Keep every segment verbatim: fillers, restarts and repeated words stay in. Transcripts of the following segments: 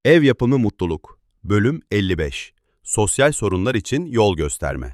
Ev yapımı mutluluk. Bölüm elli beş. Sosyal sorunlar için yol gösterme.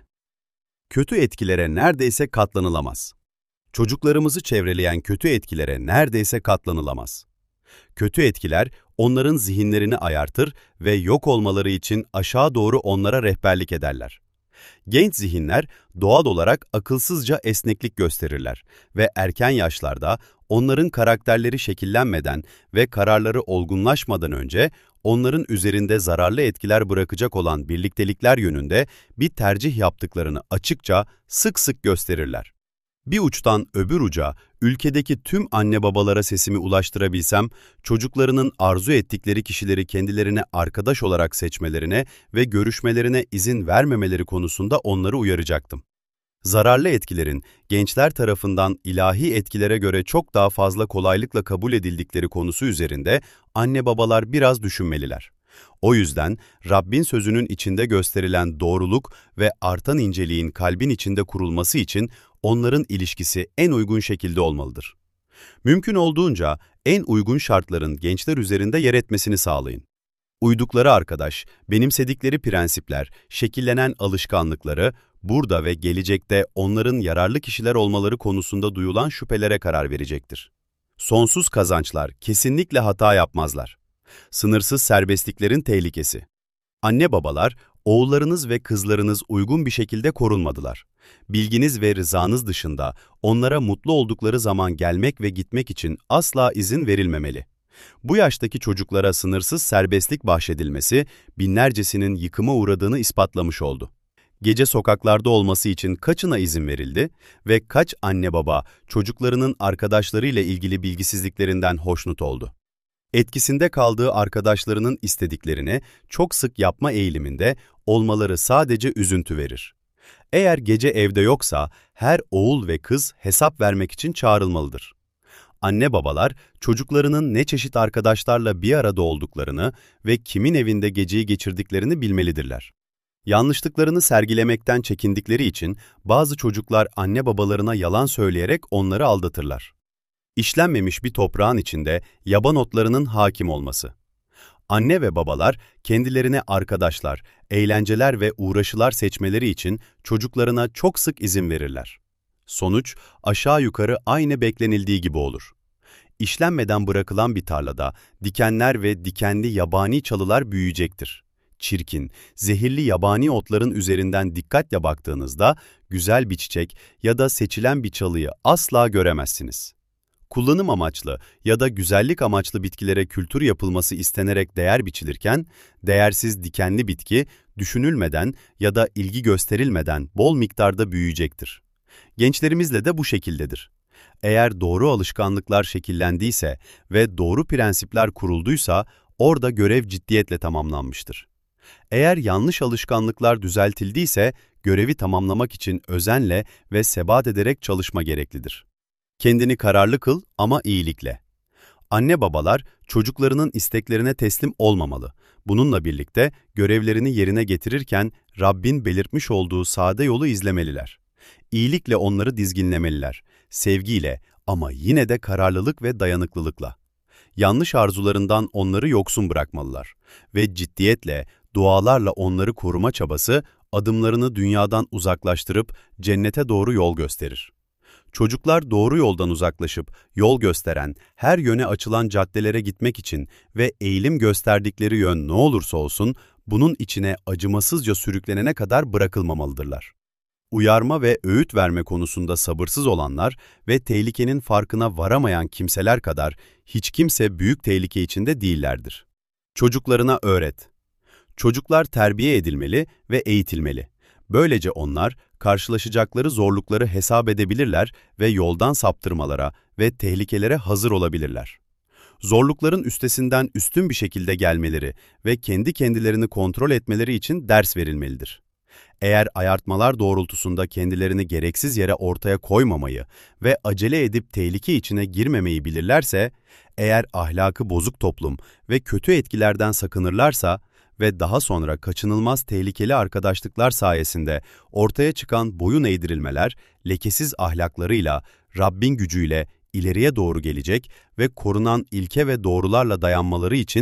Kötü etkilere neredeyse katlanılamaz. Çocuklarımızı çevreleyen kötü etkilere neredeyse katlanılamaz. Kötü etkiler onların zihinlerini ayartır ve yok olmaları için aşağı doğru onlara rehberlik ederler. Genç zihinler doğal olarak akılsızca esneklik gösterirler ve erken yaşlarda onların karakterleri şekillenmeden ve kararları olgunlaşmadan önce onların üzerinde zararlı etkiler bırakacak olan birliktelikler yönünde bir tercih yaptıklarını açıkça sık sık gösterirler. Bir uçtan öbür uca ülkedeki tüm anne babalara sesimi ulaştırabilsem, çocuklarının arzu ettikleri kişileri kendilerine arkadaş olarak seçmelerine ve görüşmelerine izin vermemeleri konusunda onları uyaracaktım. Zararlı etkilerin gençler tarafından ilahi etkilere göre çok daha fazla kolaylıkla kabul edildikleri konusu üzerinde anne babalar biraz düşünmeliler. O yüzden Rabbin sözünün içinde gösterilen doğruluk ve artan inceliğin kalbin içinde kurulması için onların ilişkisi en uygun şekilde olmalıdır. Mümkün olduğunca en uygun şartların gençler üzerinde yer etmesini sağlayın. Uydukları arkadaş, benimsedikleri prensipler, şekillenen alışkanlıkları, burada ve gelecekte onların yararlı kişiler olmaları konusunda duyulan şüphelere karar verecektir. Sonsuz kazançlar kesinlikle hata yapmazlar. Sınırsız serbestliklerin tehlikesi. Anne babalar, oğullarınız ve kızlarınız uygun bir şekilde korunmadılar. Bilginiz ve rızanız dışında onlara mutlu oldukları zaman gelmek ve gitmek için asla izin verilmemeli. Bu yaştaki çocuklara sınırsız serbestlik bahşedilmesi, binlercesinin yıkıma uğradığını ispatlamış oldu. Gece sokaklarda olması için kaçına izin verildi ve kaç anne baba çocuklarının arkadaşlarıyla ilgili bilgisizliklerinden hoşnut oldu? Etkisinde kaldığı arkadaşlarının istediklerini çok sık yapma eğiliminde olmaları sadece üzüntü verir. Eğer gece evde yoksa her oğul ve kız hesap vermek için çağrılmalıdır. Anne babalar çocuklarının ne çeşit arkadaşlarla bir arada olduklarını ve kimin evinde geceyi geçirdiklerini bilmelidirler. Yanlışlıklarını sergilemekten çekindikleri için bazı çocuklar anne babalarına yalan söyleyerek onları aldatırlar. İşlenmemiş bir toprağın içinde yaban otlarının hakim olması. Anne ve babalar kendilerine arkadaşlar, eğlenceler ve uğraşılar seçmeleri için çocuklarına çok sık izin verirler. Sonuç aşağı yukarı aynı beklenildiği gibi olur. İşlenmeden bırakılan bir tarlada dikenler ve dikenli yabani çalılar büyüyecektir. Çirkin, zehirli yabani otların üzerinden dikkatle baktığınızda güzel bir çiçek ya da seçilen bir çalıyı asla göremezsiniz. Kullanım amaçlı ya da güzellik amaçlı bitkilere kültür yapılması istenerek değer biçilirken, değersiz dikenli bitki düşünülmeden ya da ilgi gösterilmeden bol miktarda büyüyecektir. Gençlerimizle de bu şekildedir. Eğer doğru alışkanlıklar şekillendiyse ve doğru prensipler kurulduysa, orada görev ciddiyetle tamamlanmıştır. Eğer yanlış alışkanlıklar düzeltildiyse, görevi tamamlamak için özenle ve sebat ederek çalışma gereklidir. Kendini kararlı kıl ama iyilikle. Anne babalar çocuklarının isteklerine teslim olmamalı. Bununla birlikte görevlerini yerine getirirken Rabbin belirtmiş olduğu sade yolu izlemeliler. İyilikle onları dizginlemeliler. Sevgiyle ama yine de kararlılık ve dayanıklılıkla. Yanlış arzularından onları yoksun bırakmalılar ve ciddiyetle, dualarla onları koruma çabası adımlarını dünyadan uzaklaştırıp cennete doğru yol gösterir. Çocuklar doğru yoldan uzaklaşıp yol gösteren, her yöne açılan caddelere gitmek için ve eğilim gösterdikleri yön ne olursa olsun bunun içine acımasızca sürüklenene kadar bırakılmamalıdırlar. Uyarma ve öğüt verme konusunda sabırsız olanlar ve tehlikenin farkına varamayan kimseler kadar hiç kimse büyük tehlike içinde değillerdir. Çocuklarına öğret. Çocuklar terbiye edilmeli ve eğitilmeli. Böylece onlar karşılaşacakları zorlukları hesap edebilirler ve yoldan saptırmalara ve tehlikelere hazır olabilirler. Zorlukların üstesinden üstün bir şekilde gelmeleri ve kendi kendilerini kontrol etmeleri için ders verilmelidir. Eğer ayartmalar doğrultusunda kendilerini gereksiz yere ortaya koymamayı ve acele edip tehlike içine girmemeyi bilirlerse, eğer ahlakı bozuk toplum ve kötü etkilerden sakınırlarsa ve daha sonra kaçınılmaz tehlikeli arkadaşlıklar sayesinde ortaya çıkan boyun eğdirilmeler, lekesiz ahlaklarıyla, Rabbin gücüyle ileriye doğru gelecek ve korunan ilke ve doğrularla dayanmaları için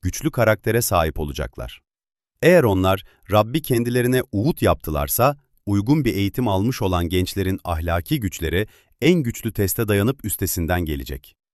güçlü karaktere sahip olacaklar. Eğer onlar Rabbi kendilerine uğut yaptılarsa, uygun bir eğitim almış olan gençlerin ahlaki güçleri en güçlü teste dayanıp üstesinden gelecek.